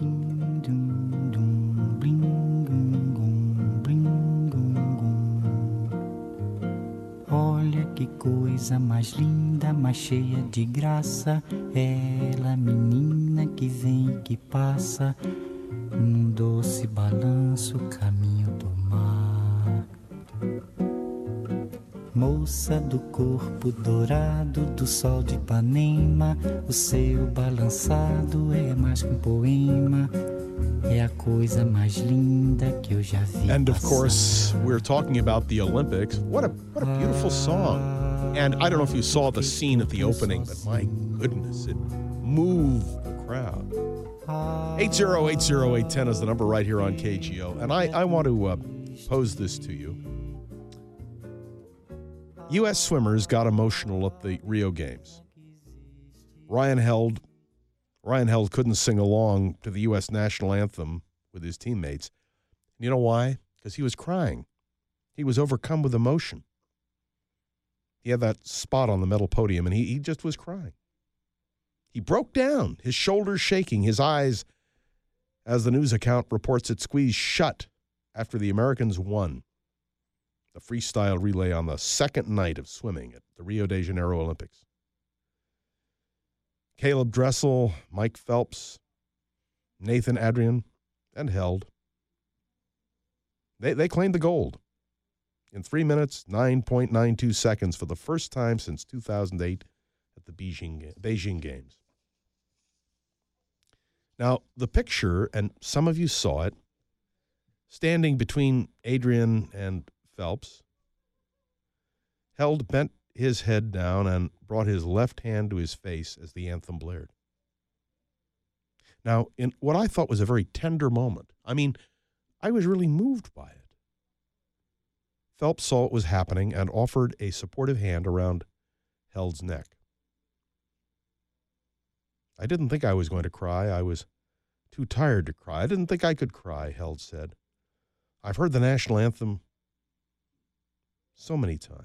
Olha que coisa mais linda, mais cheia de graça, ela, menina que vem e que passa, num doce balanço, caminho do mar. Moça do corpo dourado do sol de Ipanema, o seu balançado é mais que um poema, é a coisa mais linda que eu já vi. And of course, we're talking about the Olympics. What a beautiful song. And I don't know if you saw the scene at the opening, but my goodness, it moved the crowd. 8080810 is the number right here on KGO. And I want to pose this to you. U.S. swimmers got emotional at the Rio Games. Ryan Held couldn't sing along to the U.S. national anthem with his teammates. You know why? Because he was crying. He was overcome with emotion. He had that spot on the medal podium, and he just was crying. He broke down, his shoulders shaking, his eyes, as the news account reports it, squeezed shut after the Americans won the freestyle relay on the second night of swimming at the Rio de Janeiro Olympics. Caleb Dressel, Mike Phelps, Nathan Adrian, and Held. They claimed the gold in 3 minutes, 9.92 seconds for the first time since 2008 at the Beijing Games. Now, the picture, and some of you saw it, standing between Adrian and Phelps, Held bent his head down and brought his left hand to his face as the anthem blared. Now, in what I thought was a very tender moment, I mean, I was really moved by it. Phelps saw what was happening and offered a supportive hand around Held's neck. I didn't think I was going to cry. I was too tired to cry. I didn't think I could cry, Held said. I've heard the national anthem so many times.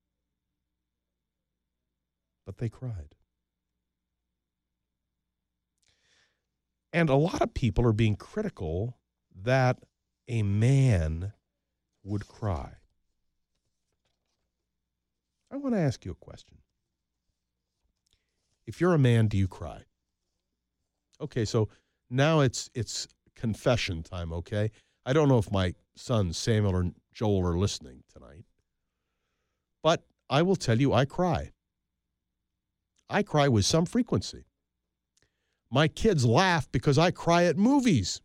But they cried. And a lot of people are being critical that a man would cry. I want to ask you a question. If you're a man, do you cry? Okay, so now it's confession time, okay? I don't know if my sons, Samuel or Joel, are listening tonight. But I will tell you, I cry. I cry with some frequency. My kids laugh because I cry at movies.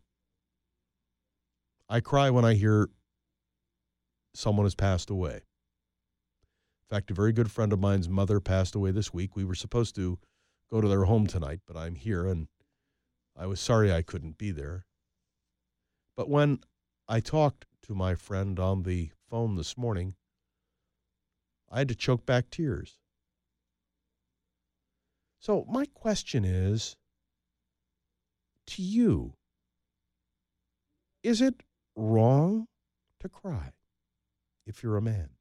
I cry when I hear someone has passed away. In fact, a very good friend of mine's mother passed away this week. We were supposed to go to their home tonight, but I'm here, and I was sorry I couldn't be there. But when I talked to my friend on the phone this morning, I had to choke back tears. So my question is, to you, is it wrong to cry if you're a man?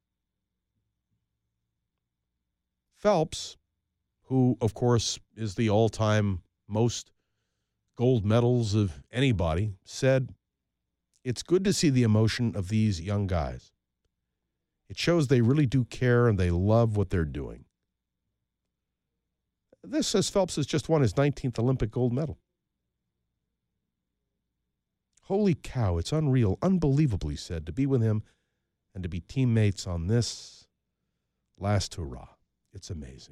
Phelps, who, of course, is the all-time most gold medals of anybody, said, "It's good to see the emotion of these young guys. It shows they really do care and they love what they're doing." This, says Phelps, has just won his 19th Olympic gold medal. Holy cow, it's unreal, unbelievably said, to be with him and to be teammates on this last hurrah. It's amazing.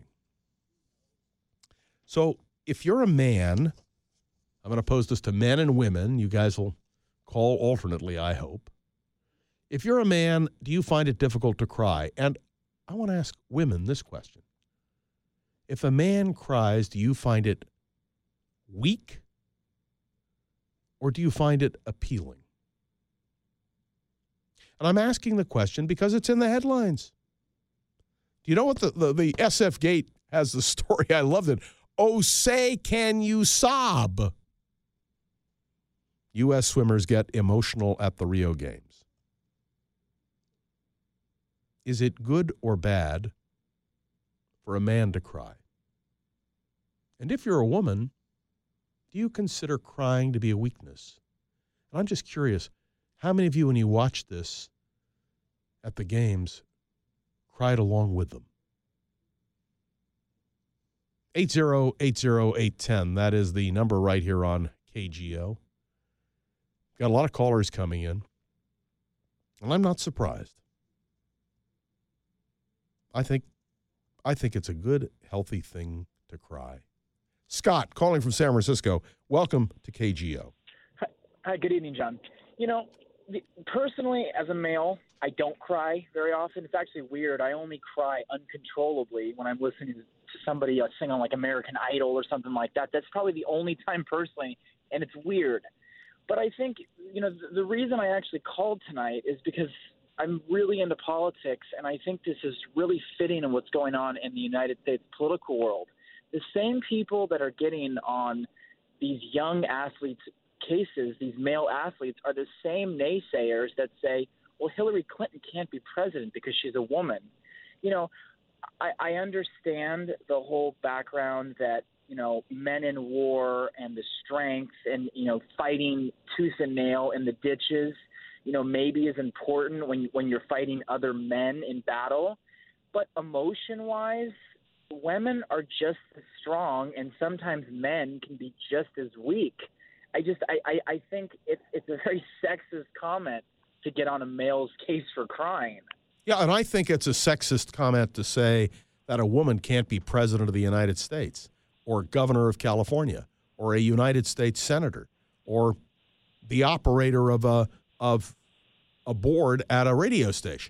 So if you're a man, I'm going to pose this to men and women. You guys will call alternately, I hope. If you're a man, do you find it difficult to cry? And I want to ask women this question. If a man cries, do you find it weak or do you find it appealing? And I'm asking the question because it's in the headlines. Do you know what the SF Gate has the story? I loved it. Oh, say, can you sob? U.S. swimmers get emotional at the Rio Games. Is it good or bad for a man to cry? And if you're a woman, do you consider crying to be a weakness? And I'm just curious, how many of you, when you watched this at the games, cried along with them? 8080810, that is the number right here on KGO. Got a lot of callers coming in, and I'm not surprised. I think it's a good, healthy thing to cry. Scott, calling from San Francisco, welcome to KGO. Hi, good evening, John. You know, personally, as a male, I don't cry very often. It's actually weird. I only cry uncontrollably when I'm listening to somebody sing on like American Idol or something like that. That's probably the only time personally, and it's weird. But I think, you know, the reason I actually called tonight is because I'm really into politics, and I think this is really fitting in what's going on in the United States political world. The same people that are getting on these young athletes' cases, these male athletes, are the same naysayers that say, well, Hillary Clinton can't be president because she's a woman. You know, I understand the whole background that, you know, men in war and the strength and, you know, fighting tooth and nail in the ditches, you know, maybe is important when you're fighting other men in battle. But emotion-wise, women are just as strong, and sometimes men can be just as weak. I think it's a very sexist comment to get on a male's case for crying. Yeah, and I think it's a sexist comment to say that a woman can't be president of the United States or governor of California or a United States senator or the operator of a board at a radio station.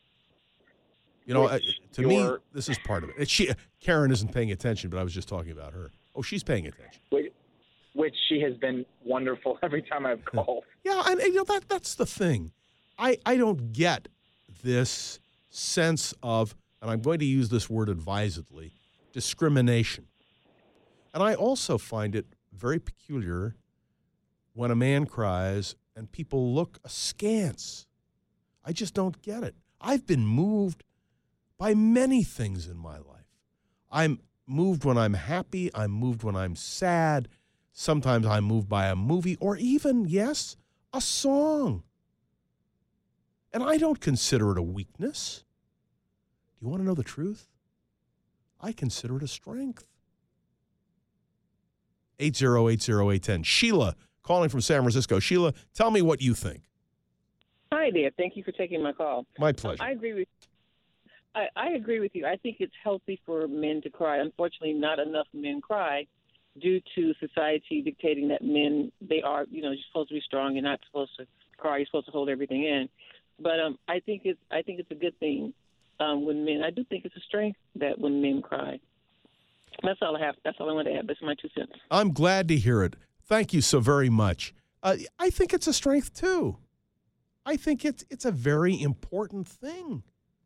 You know, to me, this is part of it. Karen isn't paying attention, but I was just talking about her. Oh, she's paying attention. Which she has been wonderful every time I've called. Yeah, and you know, that's the thing. I don't get this sense of, and I'm going to use this word advisedly, discrimination. And I also find it very peculiar when a man cries and people look askance. I just don't get it. I've been moved by many things in my life. I'm moved when I'm happy. I'm moved when I'm sad. Sometimes I'm moved by a movie or even, yes, a song. And I don't consider it a weakness. Do you want to know the truth? I consider it a strength. 8080810. Sheila, calling from San Francisco. Sheila, tell me what you think. Hi there. Thank you for taking my call. My pleasure. I agree with you. I think it's healthy for men to cry. Unfortunately, not enough men cry due to society dictating that men, they are, you know, you're supposed to be strong. You're not supposed to cry. You're supposed to hold everything in. But I think it's a good thing when men. I do think it's a strength that when men cry. That's all I have. That's all I want to add. That's my 2 cents. I'm glad to hear it. Thank you so very much. I think it's a strength too. I think it's a very important thing.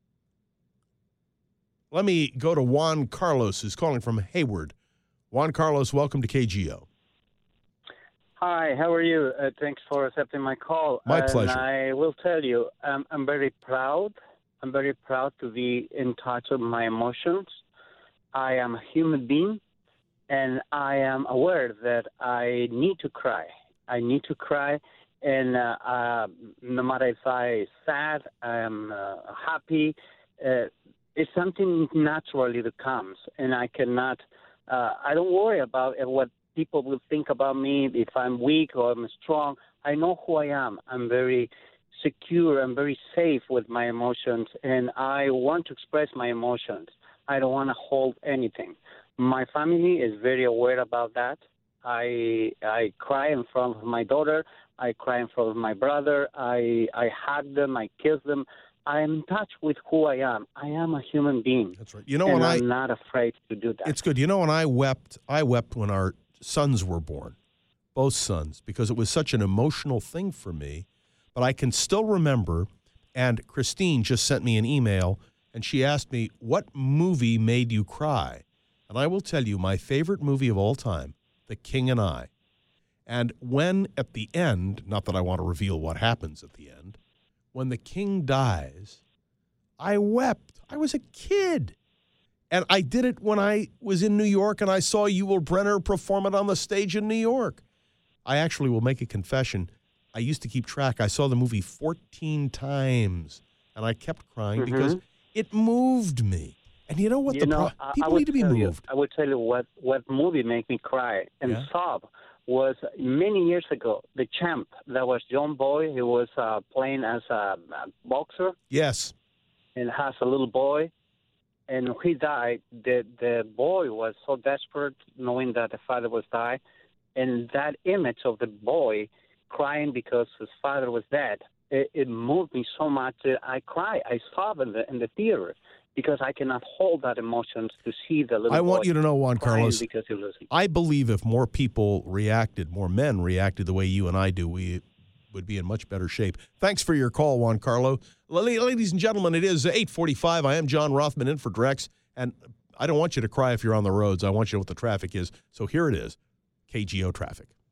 Let me go to Juan Carlos, who's calling from Hayward. Juan Carlos, welcome to KGO. Hi, how are you? Thanks for accepting my call. My pleasure. And I will tell you, I'm very proud. I'm very proud to be in touch with my emotions. I am a human being, and I am aware that I need to cry. I need to cry, and no matter if I'm sad, I'm happy, it's something naturally that comes, and I cannot. I don't worry about what people will think about me, if I'm weak or I'm strong. I know who I am. I'm very secure. I'm very safe with my emotions, and I want to express my emotions. I don't want to hold anything. My family is very aware about that. I cry in front of my daughter. I cry in front of my brother. I hug them. I kiss them. I am in touch with who I am. I am a human being. That's right. You know, and I'm not afraid to do that. It's good. You know, when I wept when our sons were born, both sons, because it was such an emotional thing for me. But I can still remember, and Christine just sent me an email, and she asked me, what movie made you cry? And I will tell you, my favorite movie of all time, The King and I. And when at the end, not that I want to reveal what happens at the end, when the king dies, I wept. I was a kid. And I did it when I was in New York and I saw Yul Brynner perform it on the stage in New York. I actually will make a confession. I used to keep track. I saw the movie 14 times, and I kept crying because it moved me. And you know what? People need to be moved. I would tell you what movie made me cry and sob was many years ago, The Champ. That was John Boy. He was playing as a boxer. Yes. And has a little boy. And when he died, the boy was so desperate knowing that the father was dying. And that image of the boy crying because his father was dead, it moved me so much that I cried. I sobbed in the theater because I cannot hold that emotion to see the little boy. I want you to know, Juan Carlos, because he was losing. I believe if more men reacted the way you and I do, we would be in much better shape. Thanks for your call, Juan Carlo. Ladies and gentlemen, it is 8:45. I am John Rothman in for Drex, and I don't want you to cry if you're on the roads. I want you to know what the traffic is. So here it is, KGO traffic.